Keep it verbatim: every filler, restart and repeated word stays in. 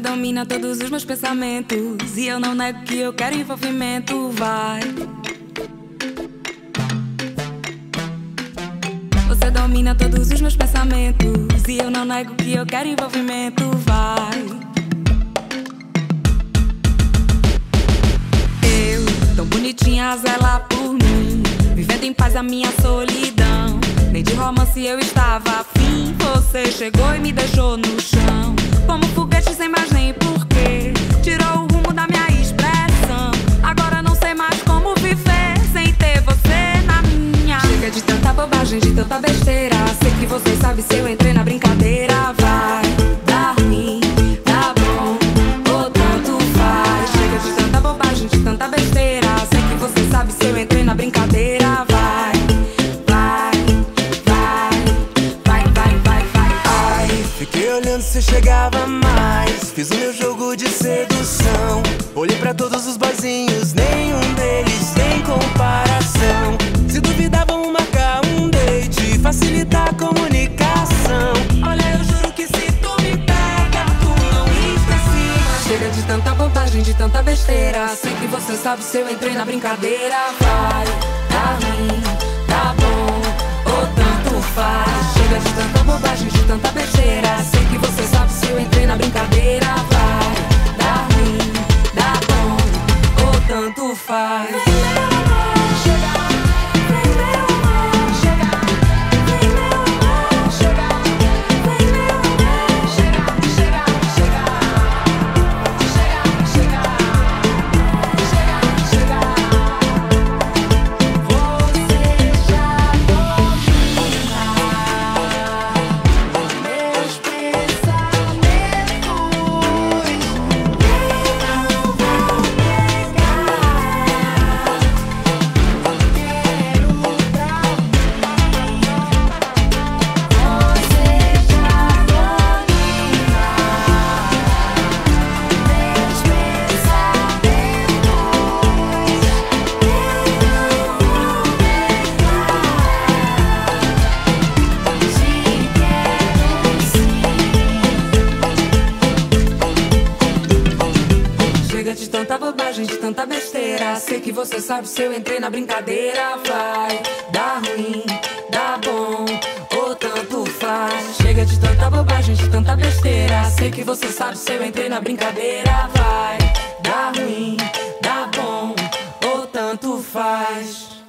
Você domina todos os meus pensamentos e eu não nego que eu quero envolvimento. Vai. Você domina todos os meus pensamentos e eu não nego que eu quero envolvimento. Vai. Eu, tão bonitinha, zela por mim, vivendo em paz a minha solidão. Nem de romance eu estava afim. Você chegou e me deixou no chão, como foguete sem mais nem porquê. Tirou o rumo da minha expressão. Agora não sei mais como viver sem ter você na minha. Chega de tanta bobagem, de tanta besteira. Sei que você sabe se eu entrei na brincadeira. Vai dar ruim, tá bom, ou tanto faz. Chega de tanta bobagem, de tanta besteira. Sei que você sabe se eu entrei na brincadeira. Vai. Fiquei olhando se chegava mais, fiz o meu jogo de sedução. Olhei pra todos os boyzinhos, nenhum deles tem comparação. Se duvidar vamos marcar um date, facilitar a comunicação. Olha, eu juro que se tu me pega, tu não esquece. Chega de tanta bobagem, de tanta besteira. Sei que você sabe se eu entrei na brincadeira. Vai, tá ruim, tá bom, ou tanto faz. Chega de tanta bobagem, de tanta besteira. Sei que você sabe se eu entrei na brincadeira. Vai, dá ruim, dá bom, ou tanto faz. De tanta bobagem, de tanta besteira. Sei que você sabe se eu entrei na brincadeira. Vai, dá ruim, dá bom, ou tanto faz. Chega de tanta bobagem, de tanta besteira. Sei que você sabe se eu entrei na brincadeira. Vai, dá ruim, dá bom, ou tanto faz.